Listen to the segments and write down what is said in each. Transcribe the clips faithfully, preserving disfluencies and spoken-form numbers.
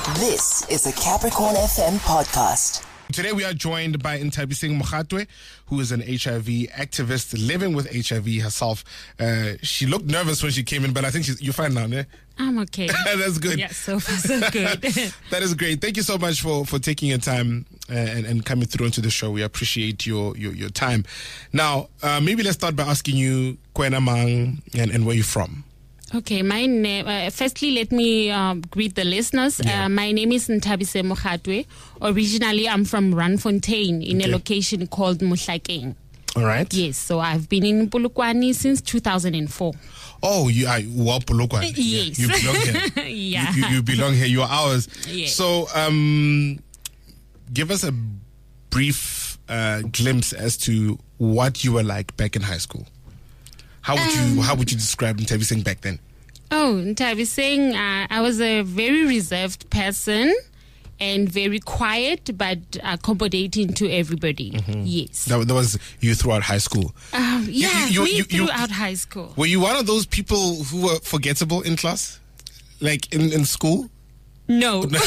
This is a Capricorn F M podcast. Today we are joined by Nthabiseng Mokgatwe, who is an H I V activist living with H I V herself. Uh, she looked nervous when she came in, but I think she's, you're fine now, ne? I'm okay. That's good. Yeah, so far so good. That is great. Thank you so much for, for taking your time uh, and, and coming through into the show. We appreciate your, your, your time. Now, uh, maybe let's start by asking you, Kwena Mang, and, and where you're from. Okay, my name. Uh, firstly, let me uh, greet the listeners. Yeah. Uh, my name is Nthabiseng Mokgatwe. Originally, I'm from Randfontein in Okay. a location called Mohlakeng. All right. Yes, so I've been in Polokwane since two thousand four. Oh, you are well, Polokwane. Yes. You belong here. Yeah. You, you, you belong here. You are ours. Yes. So, um, give us a brief uh, glimpse as to what you were like back in high school. How would Um, you How would you describe Nthabiseng back then? Oh, Nthabiseng, uh, I was a very reserved person and very quiet, but accommodating to everybody. Mm-hmm. Yes. That, that was you throughout high school. Um, yeah, you- me you- you- throughout high school. Were you one of those people who were forgettable in class, like in, in school? No. no.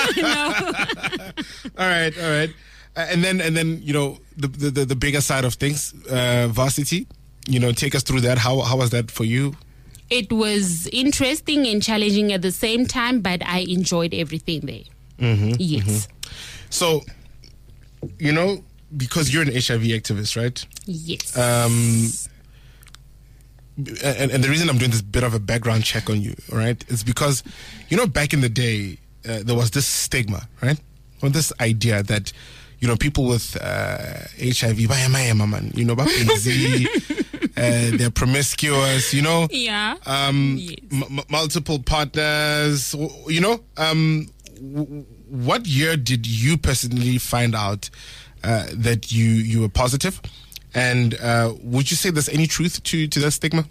All right, all right. Uh, and then and then you know the the, the, the bigger side of things, uh, varsity. You know, take us through that. How how was that for you? It was interesting and challenging at the same time, but I enjoyed everything there. Mm-hmm, Yes. mm-hmm. So, you know, because you're an H I V activist, right? Yes. Um, and, and the reason I'm doing this bit of a background check on you, right, is because, you know, back in the day, uh, there was this stigma, right? Or this idea that, you know, people with uh, H I V, man, you know, uh, they're promiscuous, you know, yeah. um, Yes. m- multiple partners, you know. Um, w- what year did you personally find out uh, that you, you were positive? And uh, would you say there's any truth to, to that stigma?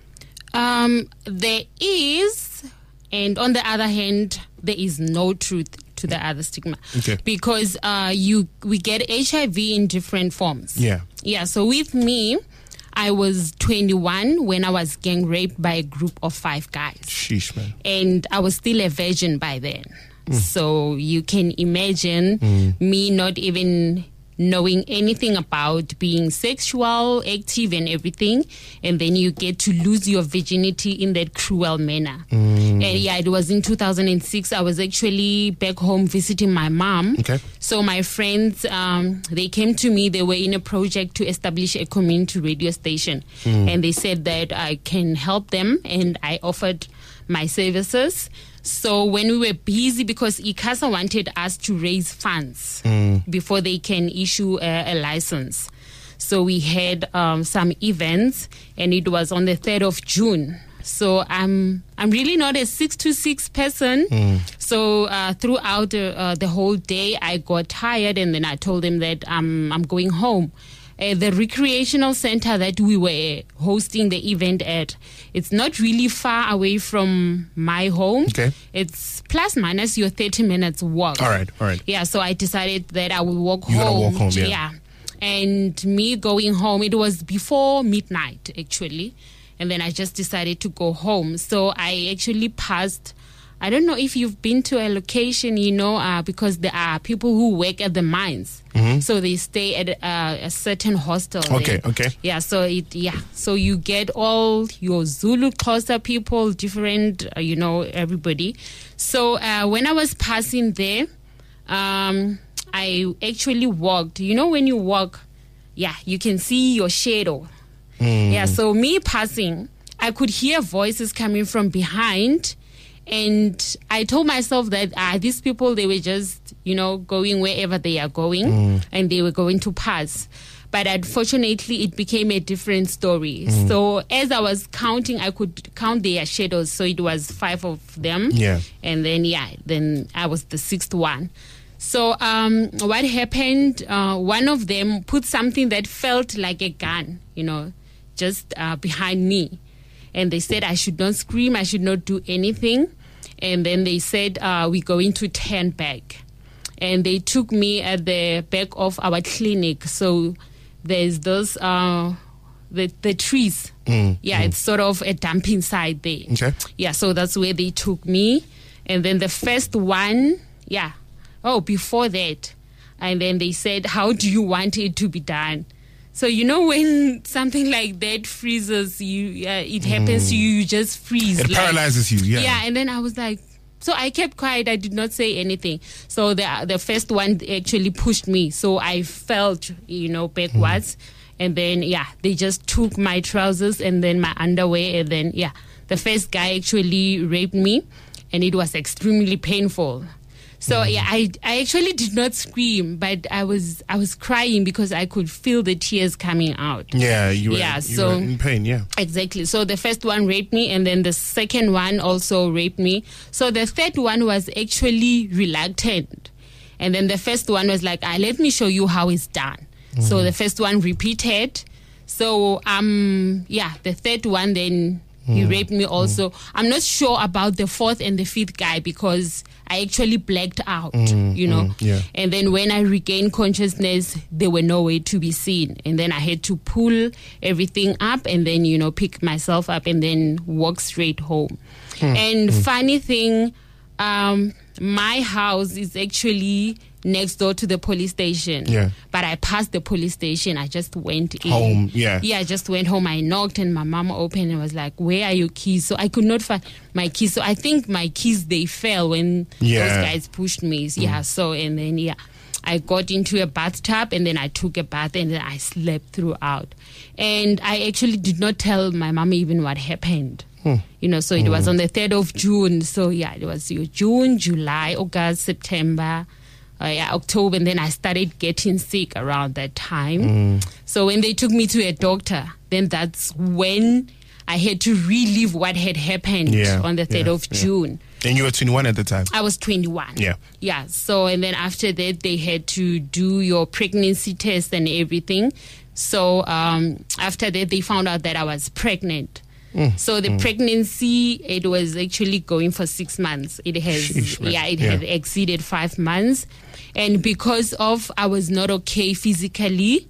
Um, there is, and on the other hand, there is no truth to the other stigma. Okay. Because uh, you we get H I V in different forms. Yeah. Yeah, so with me, I was twenty-one when I was gang raped by a group of five guys. Sheesh, man. And I was still a virgin by then. Mm. So you can imagine Mm. me not even knowing anything about being sexual, active and everything. And then you get to lose your virginity in that cruel manner. Mm. And yeah, it was in two thousand six. I was actually back home visiting my mom. Okay. So my friends, um, they came to me. They were in a project to establish a community radio station. Mm. And they said that I can help them. And I offered my services. So when we were busy, because ICASA wanted us to raise funds Mm. before they can issue a, a license. So we had um, some events, and it was on the third of June. So I'm I'm really not a six to six person. Mm. So uh, throughout the, uh, the whole day, I got tired, and then I told them that I'm I'm going home. Uh, the recreational center that we were hosting the event at, it's not really far away from my home. Okay. It's plus minus your thirty minutes walk. All right, all right. Yeah, so I decided that I will walk You're gonna home. walk home, yeah. And me going home, it was before midnight, actually. And then I just decided to go home. So I actually passed, I don't know if you've been to a location, you know, uh, because there are people who work at the mines. Mm-hmm. So they stay at uh, a certain hostel. Okay, there. okay. Yeah, so it, yeah. So you get all your Zulu, Xhosa people, different, uh, you know, everybody. So uh, when I was passing there, um, I actually walked. You know, when you walk, yeah, you can see your shadow. Mm. Yeah, so me passing, I could hear voices coming from behind. And I told myself that ah, these people, they were just, you know, going wherever they are going. Mm. And they were going to pass. But unfortunately, it became a different story. Mm. So as I was counting, I could count their shadows. So it was five of them. Yeah. And then, yeah, then I was the sixth one. So um, what happened, uh, one of them put something that felt like a gun, you know, just uh, behind me. And they said I should not scream, I should not do anything. And then they said, uh, we're going to turn back. And they took me at the back of our clinic. So there's those, uh, the, the trees. Mm, yeah, mm. It's sort of a dumping site there. Okay. Yeah, so that's where they took me. And then the first one, yeah. Oh, before that. And then they said, how do you want it to be done? So, you know, when something like that freezes you, uh, it happens Mm. to you, you just freeze. It like, paralyzes you, yeah. Yeah, and then I was like, so I kept quiet. I did not say anything. So the the first one actually pushed me. So I felt, you know, backwards. Mm. And then, yeah, they just took my trousers and then my underwear. And then, yeah, the first guy actually raped me. And it was extremely painful. So mm. yeah, I I actually did not scream, but I was I was crying because I could feel the tears coming out. Yeah, you were, yeah, you so, were in pain, yeah. Exactly. So the first one raped me, and then the second one also raped me. So the third one was actually reluctant. And then the first one was like, ah, let me show you how it's done. Mm. So the first one repeated. So um yeah, the third one then he mm. raped me also. Mm. I'm not sure about the fourth and the fifth guy because I actually blacked out, mm, you know. Mm, yeah. And then when I regained consciousness, they were nowhere to be seen. And then I had to pull everything up and then, you know, pick myself up and then walk straight home. Mm, and mm. funny thing, um, my house is actually next door to the police station. Yeah. But I passed the police station. I just went in. Home, yeah. Yeah, I just went home. I knocked and my mom opened and was like, where are your keys? So I could not find my keys. So I think my keys, they fell when yeah. those guys pushed me. Mm. Yeah, so and then, yeah, I got into a bathtub and then I took a bath and then I slept throughout. And I actually did not tell my mom even what happened. Hmm. You know, so it hmm. was on the third of June. So, yeah, it was June, July, August, September, uh, yeah, October. And then I started getting sick around that time. Mm. So when they took me to a doctor, then that's when I had to relive what had happened yeah, on the third yeah, of yeah. June. And you were twenty-one at the time? I was twenty-one. Yeah. Yeah. So, and then after that, they had to do your pregnancy test and everything. So um, after that, they found out that I was pregnant. Mm, so the mm. pregnancy, it was actually going for six months. It has, Sheesh, yeah, it yeah. had exceeded five months. And because of I was not okay physically,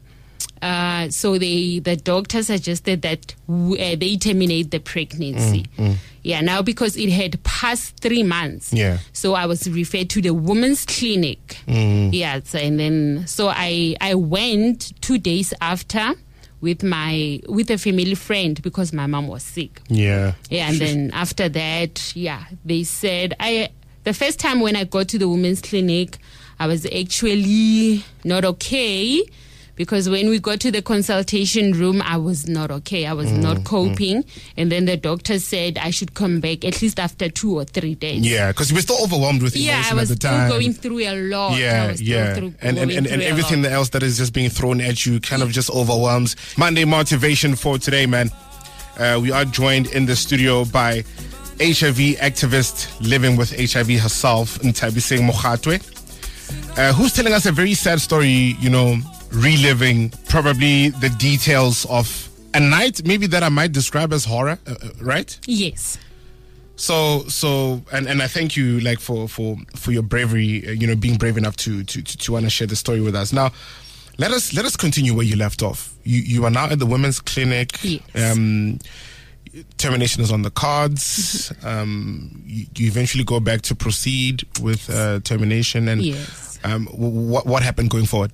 uh, so they the doctor suggested that w- uh, they terminate the pregnancy. Mm, mm. Yeah, now because it had passed three months. Yeah. So I was referred to the women's clinic. Mm. Yeah, so, and then so I I went two days after with my with a family friend because my mom was sick. Yeah. Yeah, and then after that, yeah, they said I the first time when I got to the women's clinic, I was actually not okay because when we got to the consultation room, I was not okay. I was mm, not coping. Mm. And then the doctor said I should come back at least after two or three days. Yeah, because you were still overwhelmed with emotion yeah, I was at the still time. going through a lot. Yeah, yeah. Through, and and, and, and everything else that is just being thrown at you kind of just overwhelms. Monday motivation for today, man. Uh, we are joined in the studio by H I V activist living with H I V herself, Nthabiseng Mokgatwe, uh, who's telling us a very sad story, you know, reliving probably the details of a night maybe that I might describe as horror, uh, right? Yes. So, so, and, and I thank you, like, for, for, for your bravery, uh, you know, being brave enough to, to, to, to want to share the story with us. Now, let us, let us continue where you left off. You, you are now at the women's clinic. Yes. Um, termination is on the cards. Mm-hmm. Um, you, you eventually go back to proceed with uh, termination. And yes. um, what, what happened going forward?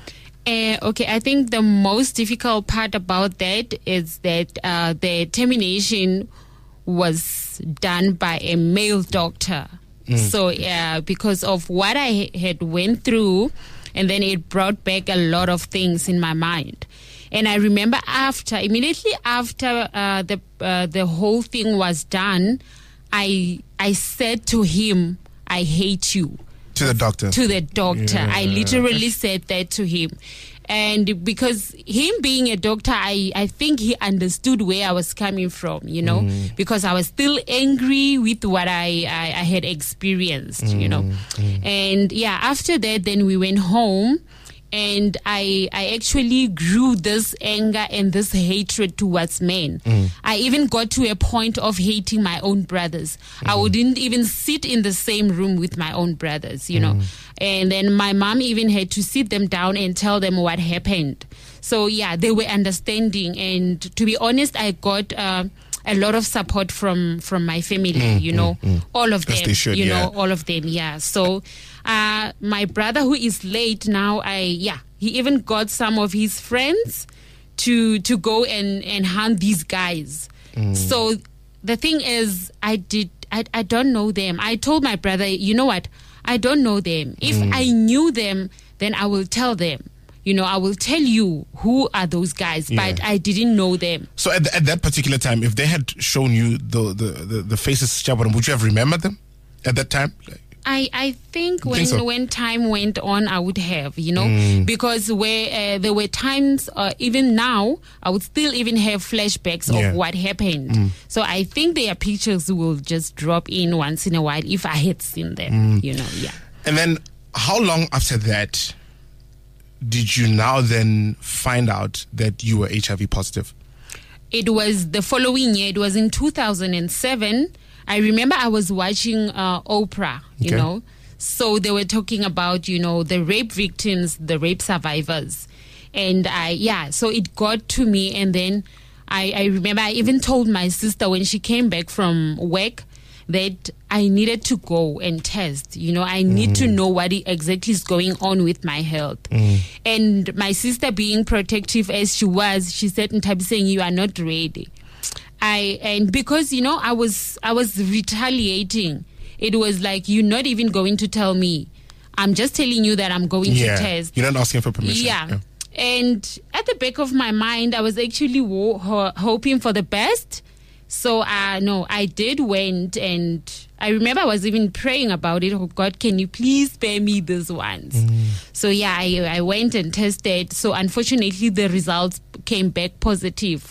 Uh, okay, I think the most difficult part about that is that uh, the termination was done by a male doctor. Mm. So, uh, because of what I had went through, and then it brought back a lot of things in my mind. And I remember after, immediately after uh, the uh, the whole thing was done, I I said to him, "I hate you." To the doctor. To the doctor. Yeah. I literally said that to him. And because him being a doctor, I, I think he understood where I was coming from, you know, mm. because I was still angry with what I, I, I had experienced, mm. you know. Mm. And yeah, after that, then we went home. And I I actually grew this anger and this hatred towards men. Mm. I even got to a point of hating my own brothers. Mm. I wouldn't even sit in the same room with my own brothers, you mm. know. And then my mom even had to sit them down and tell them what happened. So, yeah, they were understanding. And to be honest, I got uh, a lot of support from from my family, Mm, you know, mm, mm. all of As them, they should, you yeah. know, all of them, yeah. So, uh, my brother, who is late now, I yeah, he even got some of his friends to to go and and hunt these guys. Mm. So the thing is, I did, I I don't know them. I told my brother, you know what, I don't know them. If Mm. I knew them, then I will tell them. You know, I will tell you who are those guys, Yeah. but I didn't know them. So at, at that particular time, if they had shown you the the, the, the faces, Chabaram, would you have remembered them at that time? I, I think You when think so? when time went on, I would have, you know, Mm. because where uh, there were times, uh, even now, I would still even have flashbacks Yeah. of what happened. Mm. So I think their pictures will just drop in once in a while if I had seen them, Mm. you know, yeah. And then how long after that did you now then find out that you were H I V positive? It was the following year. It was in two thousand seven. I remember I was watching uh, Oprah, you Okay. know. So they were talking about, you know, the rape victims, the rape survivors. And I, yeah, so it got to me. And then I, I remember I even told my sister when she came back from work that I needed to go and test. You know, I need to know what i- exactly is going on with my health. And my sister, being protective as she was, she said, "Ntabi, saying you are not ready." I and because you know I was I was retaliating. It was like, you're not even going to tell me. I'm just telling you that I'm going Yeah. to test. You're not asking for permission. Yeah. And at the back of my mind, I was actually wo- ho- hoping for the best. So, uh, no, I did went, and I remember I was even praying about it. Oh, God, can you please spare me these ones? So, yeah, I, I went and tested. So, unfortunately, the results came back positive.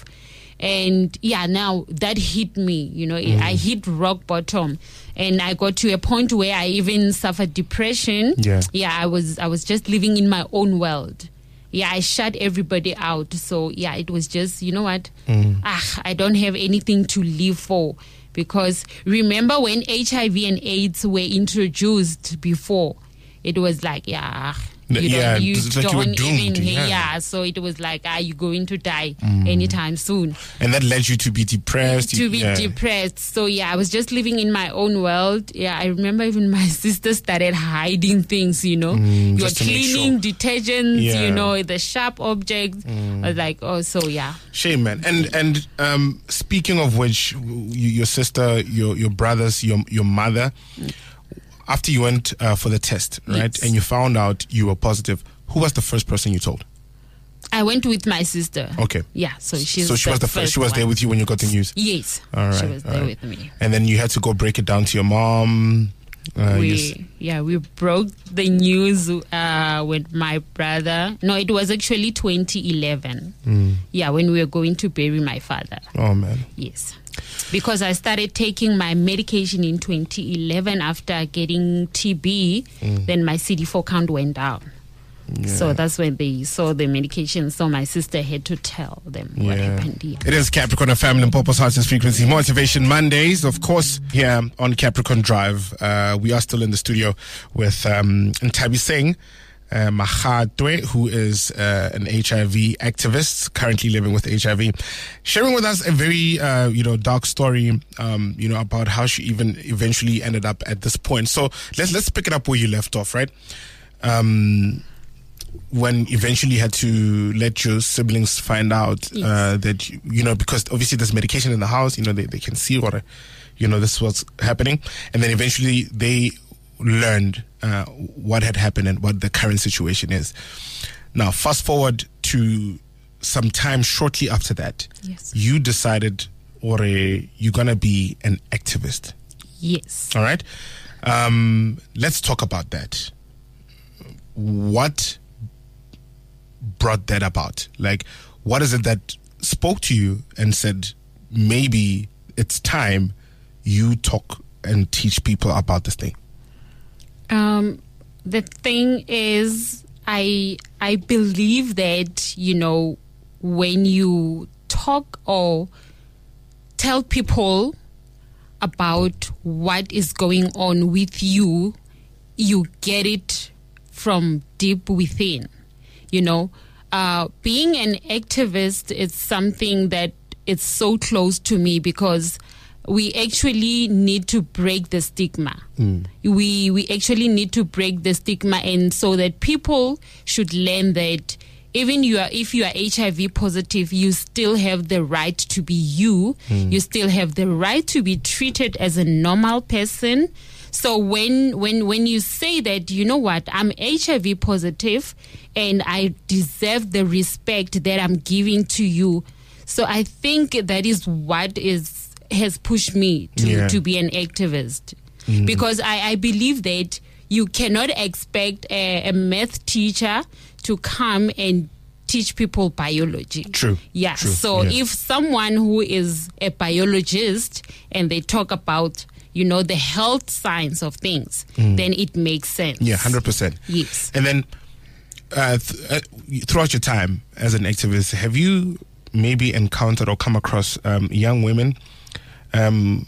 And, yeah, now that hit me, you know, I hit rock bottom. And I got to a point where I even suffered depression. Yeah. Yeah, I was I was just living in my own world. Yeah, I shut everybody out. So, yeah, it was just, you know what? Ah, I don't have anything to live for. Because remember when H I V and AIDS were introduced before, it was like, yeah, you Yeah, don't, you it's like you were don't doomed, even, yeah. yeah. So it was like, ah, you're going to die anytime soon. And that led you to be depressed. To you- be yeah. depressed. So yeah, I was just living in my own world. Yeah, I remember even my sister started hiding things, you know. You're just to make cleaning detergents, Yeah. you know, the sharp objects. I was like, oh, so yeah. Shame, man. And and um, speaking of which, you, your sister, your your brothers, your your mother, after you went uh, for the test, right, Yes. and you found out you were positive, who was the first person you told? I went with my sister. Okay. Yeah, so she's so she was the first. She was there one. with you when you got the news. Yes, All right. she was all there right. with me. And then you had to go break it down to your mom. Uh, we yes. yeah we broke the news uh with my brother. No, it was actually twenty eleven. Yeah, when we were going to bury my father. Oh man. Yes, because I started taking my medication in twenty eleven after getting T B. Then my C D four count went down. So that's when they saw the medication. So my sister had to tell them what Yeah. happened. Yeah. It is Capricorn, a family and purpose, hearts and frequency. Motivation Mondays, of course, here on Capricorn Drive. Uh, we are still in the studio with um, Ntabi Singh uh, Mahatwe, who is uh, an H I V activist, currently living with H I V, sharing with us a very, uh, you know, dark story, um, you know, about how she even eventually ended up at this point. So let's let's pick it up where you left off, right? Um, when eventually you had to let your siblings find out uh, Yes. that, you, you know, because obviously there's medication in the house, you know, they, they can see what, uh, you know, this was happening. And then eventually they learned uh, what had happened and what the current situation is. Now, fast forward to some time shortly after that, Yes. you decided, or you're going to be an activist. Yes. All right. Um, let's talk about that. What brought that about? Like, what is it that spoke to you and said, maybe it's time you talk and teach people about this thing? Um, the thing is, I I believe that, you know, when you talk or tell people about what is going on with you, you get it from deep within. You know, uh, being an activist is something that it's so close to me because we actually need to break the stigma. Mm. We we actually need to break the stigma, and so that people should learn that even you are, if you are H I V positive, you still have the right to be you. Mm. You still have the right to be treated as a normal person. So when when when you say that, you know what, I'm H I V positive and I deserve the respect that I'm giving to you. So I think that is what is has pushed me to, yeah. to be an activist. Mm. Because I, I believe that you cannot expect a, a math teacher to come and teach people biology. True. Yeah. True. So yeah. if someone who is a biologist and they talk about, you know, the health science of things, mm. then it makes sense. Yeah, one hundred percent. Yes. And then uh, th- uh, throughout your time as an activist, have you maybe encountered or come across um, young women um,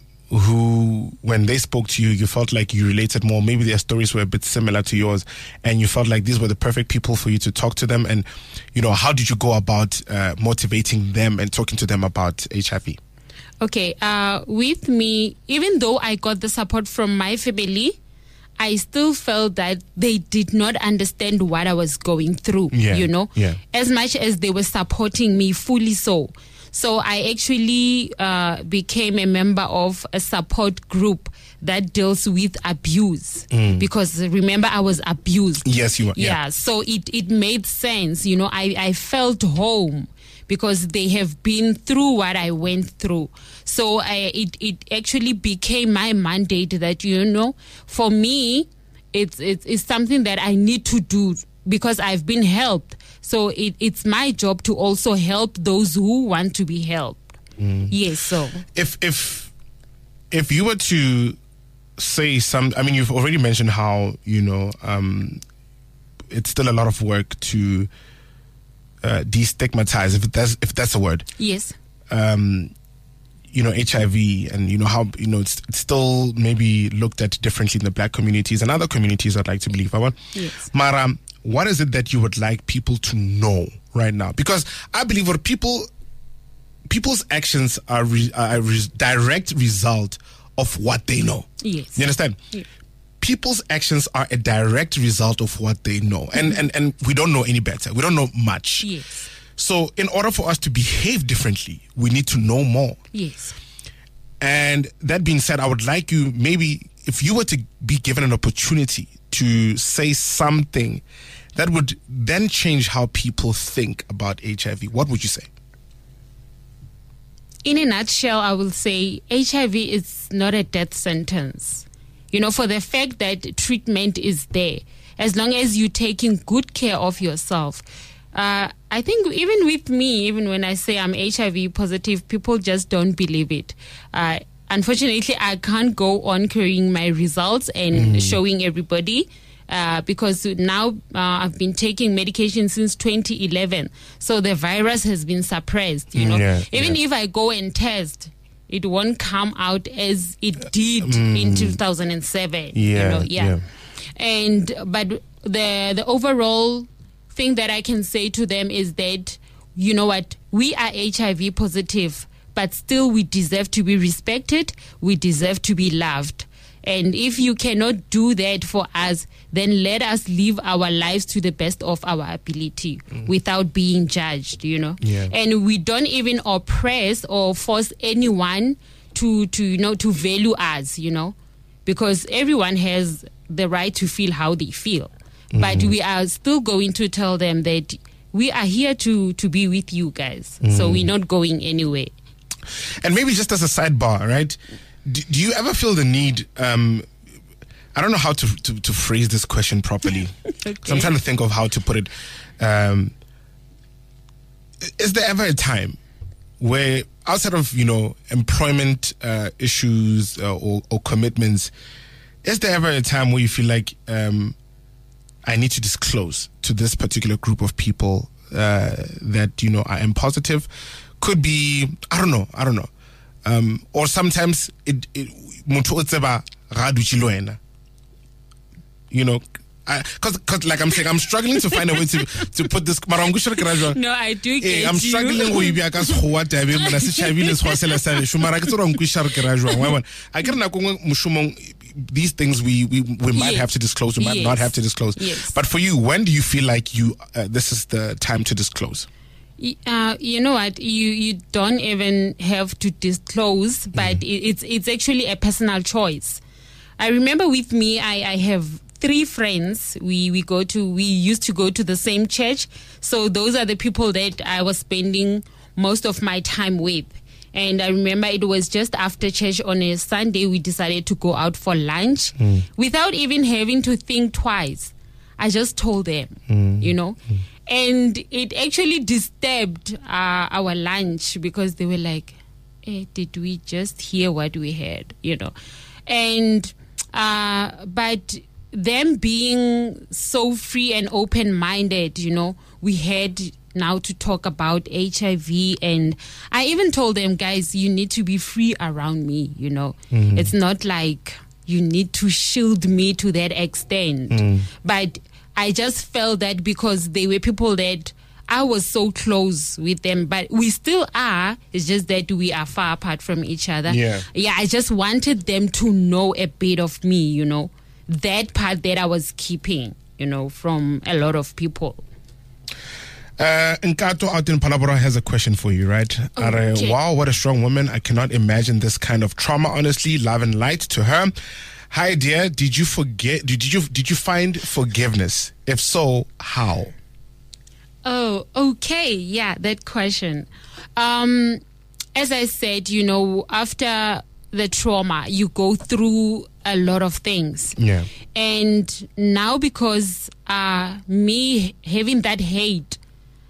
who, when they spoke to you, you felt like you related more? Maybe their stories were a bit similar to yours, and you felt like these were the perfect people for you to talk to them. And, you know, how did you go about uh, motivating them and talking to them about H I V? Okay, uh, with me, even though I got the support from my family, I still felt that they did not understand what I was going through, yeah, you know, yeah. as much as they were supporting me fully so. So I actually uh, became a member of a support group that deals with abuse. Mm. Because remember, I was abused. Yes, you were. Yeah, yeah. So it, it made sense. You know, I, I felt home because they have been through what I went through. So I, it, it actually became my mandate that, you know, for me, it's, it's, it's something that I need to do because I've been helped. So it, it's my job to also help those who want to be helped. Mm. Yes, so. If, if, if you were to say some, I mean, you've already mentioned how, you know, um, it's still a lot of work to uh, destigmatize, if that's, if that's a word. Yes. Um, you know, H I V, and, you know, how, you know, it's, it's still maybe looked at differently in the black communities and other communities, I'd like to believe. Yes. Mara, what is it that you would like people to know right now? Because I believe what people, people's actions are, re, are a re, direct result of what they know. Yes. You understand? Yes. People's actions are a direct result of what they know. And, and, and we don't know any better. We don't know much. Yes. So in order for us to behave differently, we need to know more. Yes. And that being said, I would like you, maybe if you were to be given an opportunity to say something that would then change how people think about H I V, what would you say? In a nutshell, I will say H I V is not a death sentence. You know, for the fact that treatment is there, as long as you're taking good care of yourself. Uh, I think even with me, even when I say I'm H I V positive, people just don't believe it. Uh, unfortunately, I can't go on carrying my results and mm. showing everybody. Uh, because now uh, I've been taking medication since twenty eleven. So the virus has been suppressed, you know. Yeah, Even yeah. if I go and test, it won't come out as it did mm. in two thousand seven. Yeah, you know, yeah. yeah. And, but the, the overall thing that I can say to them is that, you know what, we are H I V positive, but still we deserve to be respected. We deserve to be loved. And if you cannot do that for us, then let us live our lives to the best of our ability mm. without being judged, you know. Yeah. And we don't even oppress or force anyone to, to, you know, to value us, you know, because everyone has the right to feel how they feel. Mm-hmm. But we are still going to tell them that we are here to, to be with you guys. Mm. So we're not going anywhere. And maybe just as a sidebar, right? Do, do you ever feel the need, um, I don't know how to, to, to phrase this question properly. Okay. So I'm trying to think of how to put it. Um, is there ever a time where, outside of, you know, employment uh, issues uh, or, or commitments, is there ever a time where you feel like um, I need to disclose to this particular group of people uh, that, you know, I am positive? Could be, I don't know, I don't know. Um, or sometimes it, it, you know, Because, because, like I'm saying, I'm struggling to find a way to to put this. No, I do get I'm you. struggling with you because what I mean, I say Chavil is what I say. Shumara ke tsoro nkushar ke rajwa. I get na kongwe mushumong. These things we we, we might yes. have to disclose. We might yes. not have to disclose. Yes. But for you, when do you feel like you uh, this is the time to disclose? Uh, you know what? You you don't even have to disclose, but mm. it, it's it's actually a personal choice. I remember with me, I, I have three friends. We we go to we used to go to the same church, so those are the people that I was spending most of my time with. And I remember it was just after church on a Sunday, we decided to go out for lunch mm. without even having to think twice. I just told them, mm. you know. Mm. And it actually disturbed uh, our lunch because they were like, eh, did we just hear what we heard, you know? And, uh, but them being so free and open-minded, you know, we had now to talk about H I V. And I even told them, guys, you need to be free around me, you know. Mm-hmm. It's not like you need to shield me to that extent. Mm. But I just felt that because they were people that I was so close with them, but we still are. It's just that we are far apart from each other. Yeah. Yeah, I just wanted them to know a bit of me, you know, that part that I was keeping, you know, from a lot of people. Uh, Nkato out in Palabora has a question for you, right? Okay. Wow, what a strong woman. I cannot imagine this kind of trauma, honestly. Love and light to her. Hi, dear. Did you forget? Did you did you find forgiveness? If so, how? Oh, okay. Yeah, that question. Um, as I said, you know, after the trauma, you go through a lot of things. Yeah. And now because uh, me having that hate,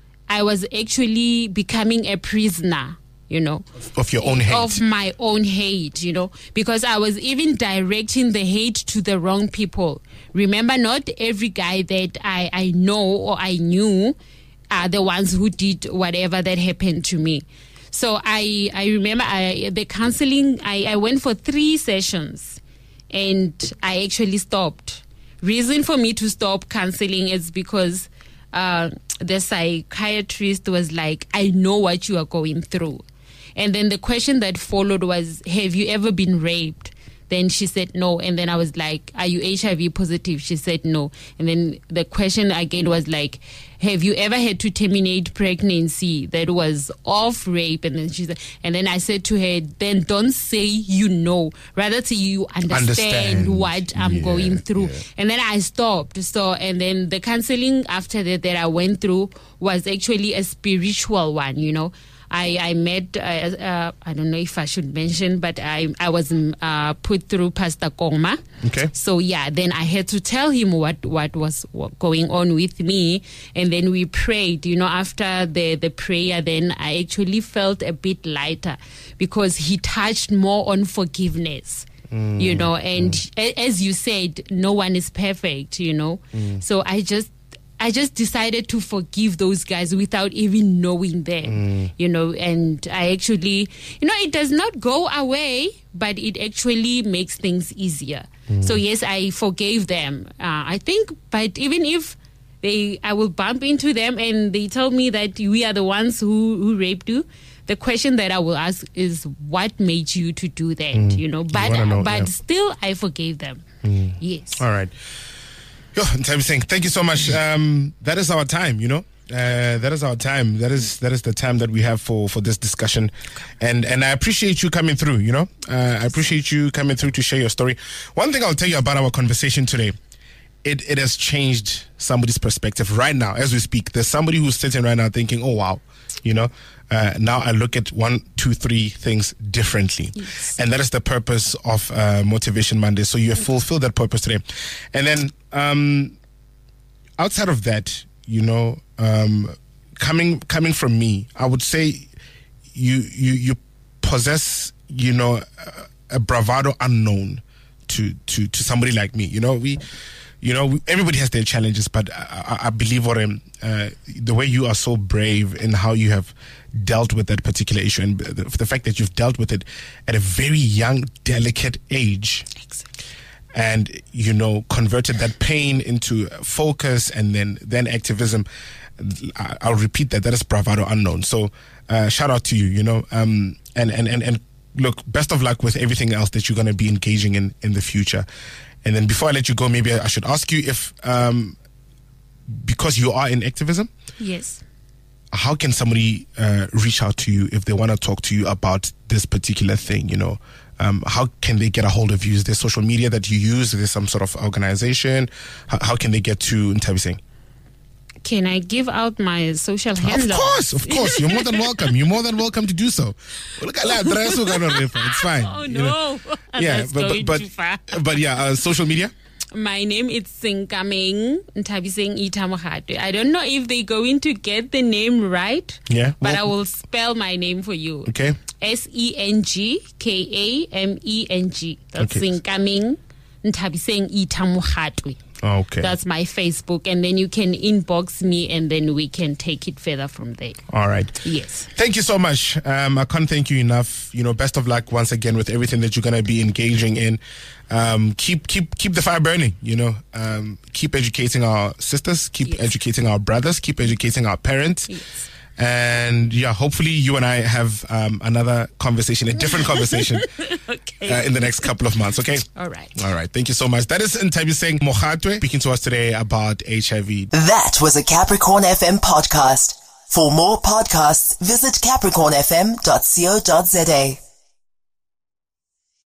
I was actually becoming a prisoner, you know. Of your own hate. Of my own hate, you know. Because I was even directing the hate to the wrong people. Remember, not every guy that I, I know or I knew are the ones who did whatever that happened to me. So I, I remember I, the counseling, I, I went for three sessions and I actually stopped. Reason for me to stop counseling is because uh, the psychiatrist was like, I know what you are going through. And then the question that followed was, have you ever been raped? Then she said no. And then I was like, are you H I V positive? She said no. And then the question again was like, have you ever had to terminate pregnancy that was of rape? And then she said, and then I said to her, then don't say you know, rather till you understand, understand. what I'm yeah, going through. Yeah. And then I stopped. So, and then the counseling after that that I went through was actually a spiritual one, you know. I, I met, uh, uh, I don't know if I should mention, but I I was uh, put through Pastor Koma. Okay. So, yeah, then I had to tell him what, what was going on with me. And then we prayed. You know, after the, the prayer, then I actually felt a bit lighter because he touched more on forgiveness. Mm, you know, and mm. a, as you said, no one is perfect, you know. Mm. So I just I just decided to forgive those guys without even knowing them, mm. you know, and I actually, you know, it does not go away, but it actually makes things easier. Mm. So yes, I forgave them. Uh, I think, but even if they, I will bump into them and they tell me that we are the ones who, who raped you, the question that I will ask is, what made you to do that, mm. you know, but, you know, but yeah. still I forgave them. Mm. Yes. All right. Yo, thank you so much. Um, that is our time, you know. Uh, that is our time. That is that is the time that we have for, for this discussion, and and I appreciate you coming through. You know, uh, I appreciate you coming through to share your story. One thing I'll tell you about our conversation today, it it has changed somebody's perspective right now as we speak. There's somebody who's sitting right now thinking, "Oh wow," you know. Uh, now I look at one, two, three things differently. Yes. And that is the purpose of uh, Motivation Monday. So you have fulfilled that purpose today. And then um, outside of that, you know, um, coming coming from me, I would say you you, you possess, you know, a, a bravado unknown to, to, to somebody like me. You know, we... You know, everybody has their challenges, but I, I, I believe, Orem, uh, the way you are so brave in how you have dealt with that particular issue, and the, the fact that you've dealt with it at a very young, delicate age, exactly. and, you know, converted that pain into focus and then, then activism. I'll repeat that. That is bravado unknown. So uh, shout out to you, you know, um, and, and, and, and look, best of luck with everything else that you're going to be engaging in in the future. And then before I let you go, maybe I should ask you if, um, because you are in activism, yes, how can somebody uh, reach out to you if they want to talk to you about this particular thing, you know? Um, how can they get a hold of you? Is there social media that you use? Is there some sort of organization? How, how can they get to Nthabiseng? Can I give out my social handle? Of course, of course. You're more than welcome. You're more than welcome to do so. It's fine. Oh, no. You know? Yeah, That's but, going but, too far. but yeah, uh, social media? My name is Senkameng Nthabiseng Itamohatwe. I don't know if they're going to get the name right. Yeah. But well, I will spell my name for you. Okay. S E N G K A M E N G. That's Okay. Senkameng Nthabiseng Itamohatwe. Okay. That's my Facebook. And then you can inbox me and then we can take it further from there. All right. Yes. Thank you so much. Um, I can't thank you enough. You know, best of luck once again with everything that you're going to be engaging in. Um, keep keep keep the fire burning. You know, um, keep educating our sisters, keep Yes. educating our brothers, keep educating our parents. Yes. And yeah, hopefully you and I have um, another conversation, a different conversation Okay. uh, in the next couple of months. Okay. All right. All right. Thank you so much. That is Nthabiseng Mohatwe speaking to us today about H I V. That was a Capricorn F M podcast. For more podcasts, visit capricorn f m dot co dot za.